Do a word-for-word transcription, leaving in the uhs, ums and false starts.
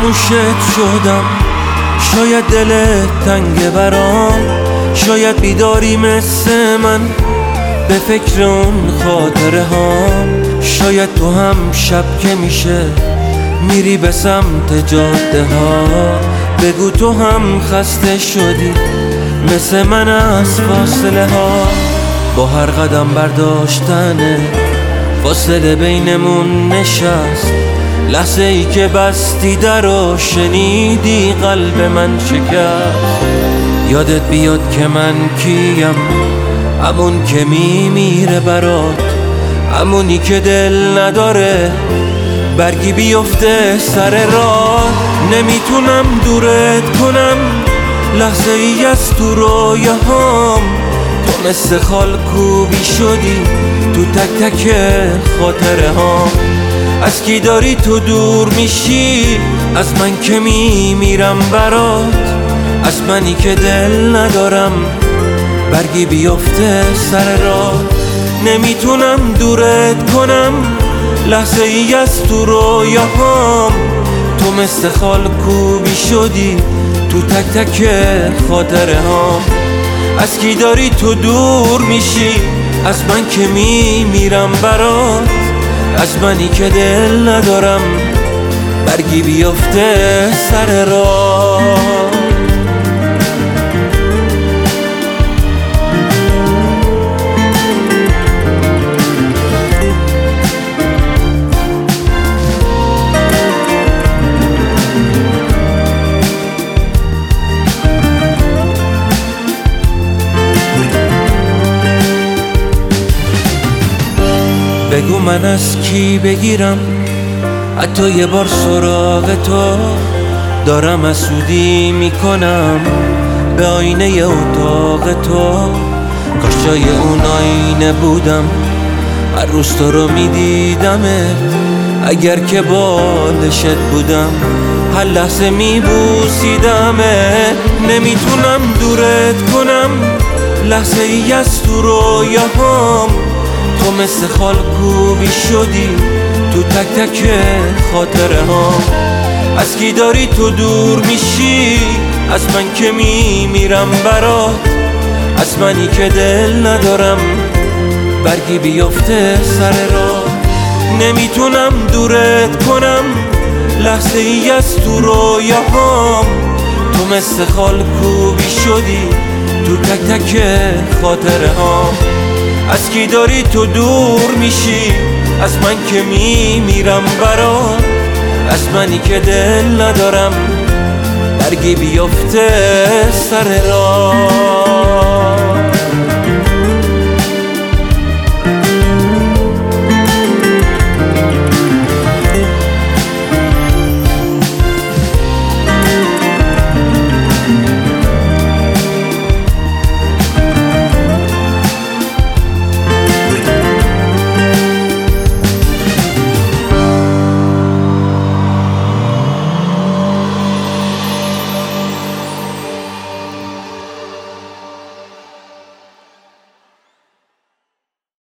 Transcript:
فراموشت شدم، شاید دلت تنگ برام، شاید بیداری مثل من به فکر اون خاطره هام. شاید تو هم شب که میشه میری به سمت جاده ها، بگو تو هم خسته شدی مثل من از فاصله ها. با هر قدم برداشتنه فاصله بینمون نشست، لحظه ای که بستی در و شنیدی قلب من شکست. یادت بیاد که من کیم، همون که میمیره برات، همونی که دل نداره برگی بیفته سر راه. نمیتونم دورت کنم لحظه ای از تو رویاهام، تو مثل خال کوبی شدی تو تک تک خاطره ها. از کی داری تو دور میشی؟ از من که میمیرم برات، از منی که دل ندارم برگی بیفته سر راه. نمیتونم دورت کنم لحظه ای از تو رویاهام، تو مثل خال کوبی شدی تو تک تک خاطره ها. از کی داری تو دور میشی؟ از من که میمیرم برات، از منی که دل ندارم برگی بیفته سر راه. بگو من از کی بگیرم حتی یه بار سراغ تو، دارم حسودی میکنم به آینه اتاق تو. کاش جای اون آینه بودم هر روز تو رو میدیدمت، اگر که بالشت بودم هر لحظه میبوسیدمت. نمیتونم دورت کنم لحظه ای از تو رویاهام، تو مثل خال کوبی شدی تو تک تک خاطره ها. از کی داری تو دور میشی؟ از من که میمیرم برات، از منی که دل ندارم برگی بیفته سر راه. نمیتونم دورت کنم لحظه ای از تو رویاهام، تو مثل خال کوبی شدی تو تک تک خاطره ها. از کی داری تو دور میشی؟ از من که میمیرم برات، از منی که دل ندارم برگی بیفته سر راه.